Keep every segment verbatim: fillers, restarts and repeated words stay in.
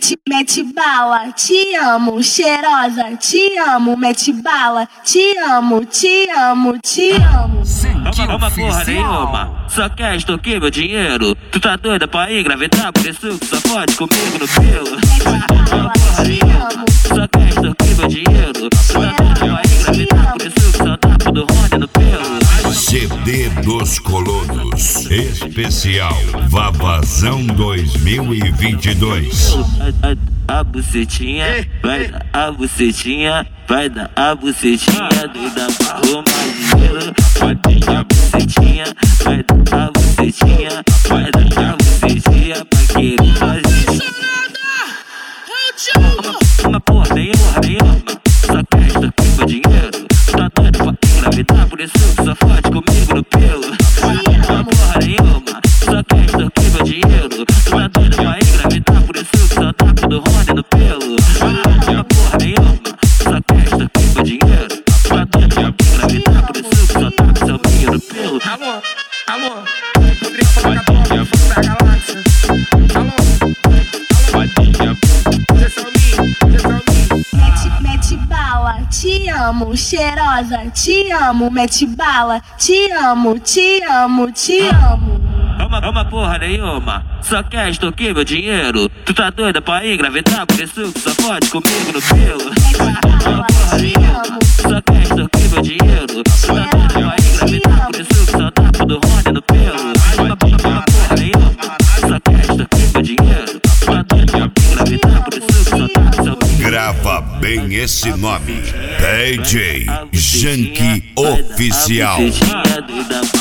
Mete, mete bala, te amo, cheirosa, te amo, mete bala, te amo, te amo, te amo. Uma porra nenhuma, só quer extorquir meu dinheiro. Tu tá doida pra engravidar, por isso que só pode comigo no pelo. Uma porra nenhuma, só quer extorquir meu dinheiro. Tu tá doida pra engravidar, por isso que só tá tudo ronda no pelo. C D dos Colonos, especial Vavazão dois mil e vinte e dois. A, a, a bucetinha, vai dar a bucetinha, vai dar a bucetinha, doida pra arrumar dinheiro. Vai dar a bucetinha, vai dar a bucetinha, vai dar a bucetinha pra querer fazer. Uma, uma porra nenhuma, nenhuma, só quer extorquir meu dinheiro. Tá doido pra engravidar, por isso que só fode comigo no pelo. Uma porra nenhuma, só quer extorquir meu dinheiro. Tá doido pra engravidar, por isso que só tá tudo ronda no pelo. Uma porra nenhuma, só quer extorquir meu dinheiro. Tá doido pra engravidar, por isso que só tá com seu milho no pelo. Alô, alô, Rodrigo Fala Caboclo, fogo da galáxia. Mete, mete bala, te amo, cheirosa, te amo, mete bala, te amo, te amo, te amo. Uma, uma porra nenhuma, só quer extorquir meu dinheiro. Tu tá doida pra engravidar, por isso que só pode comigo no pelo. Uma porra nenhuma, só quer extorquir meu dinheiro. Tu tá doida pra engravidar, por isso que só tá tudo ronda no pelo. Uma, uma porra nenhuma, só quer extorquir meu dinheiro. Tu tá doida pra engravidar, por isso que só tá com seu milho. Grava bem esse nome, D J Janky Oficial.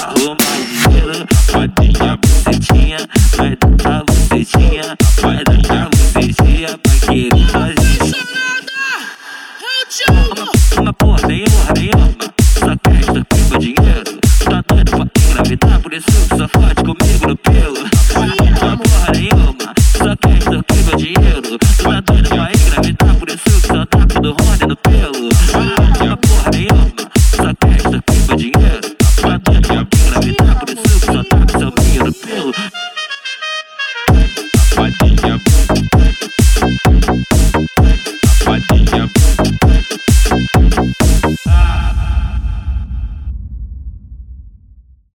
Vai dar a bucetinha, vai dar a bucetinha, vai dar